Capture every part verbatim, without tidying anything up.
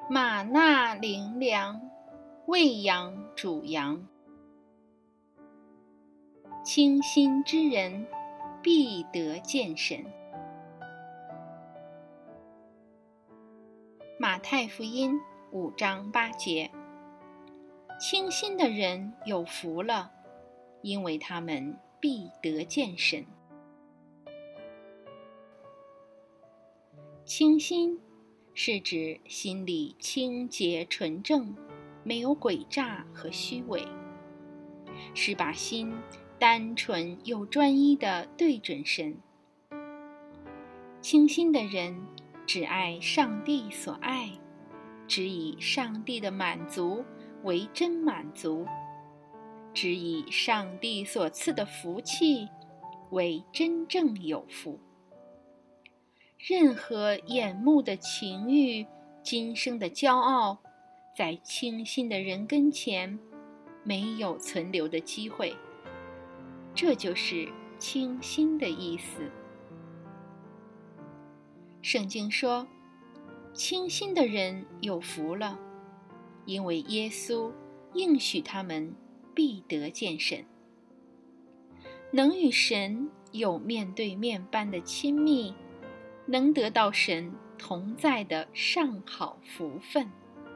玛纳灵粮，喂养主羊。清心之人，必得见神。马太福音五章八节。清心的人有福了，因为他们必得见神。清心是指心里清洁纯正，没有诡诈和虚伪，是把心单纯又专一地对准神。清心的人只爱上帝所爱，只以上帝的满足为真满足，只以上帝所赐的福气为真正有福。任何眼目的情欲、今生的骄傲，在清心的人跟前没有存留的机会。这就是清心的意思。圣经说，清心的人有福了，因为耶稣应许他们必得见神。能与神有面对面般的亲密，能得到神同在的上好福分。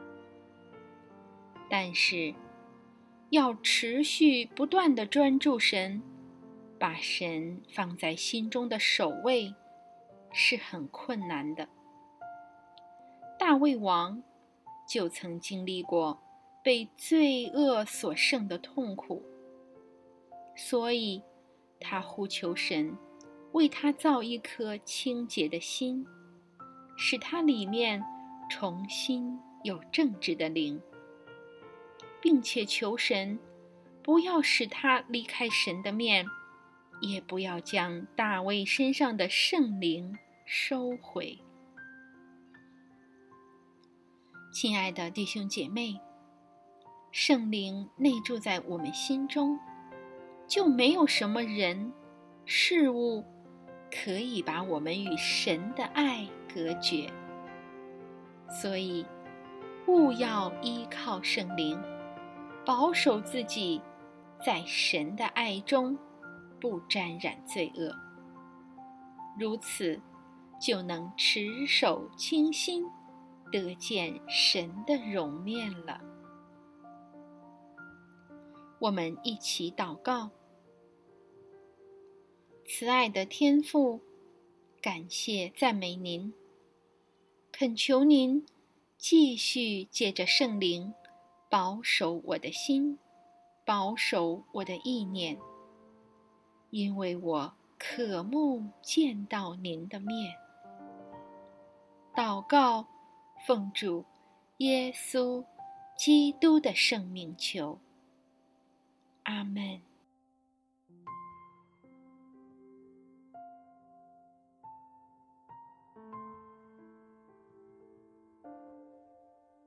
但是要持续不断地专注神，把神放在心中的首位，是很困难的。大卫王就曾经历过被罪恶所胜的痛苦，所以他呼求神为他造一颗清洁的心，使他里面重新有正直的灵，并且求神不要使他离开神的面，也不要将大卫身上的圣灵收回。亲爱的弟兄姐妹，圣灵内住在我们心中，就没有什么人、事物可以把我们与神的爱隔绝。所以，务要依靠圣灵，保守自己在神的爱中不沾染罪恶，如此就能持守清心，得见神的容面了。我们一起祷告。慈爱的天父，感谢赞美您，恳求您继续借着圣灵保守我的心，保守我的意念，因为我渴慕见到您的面。祷告，奉主耶稣基督的圣名求，阿们。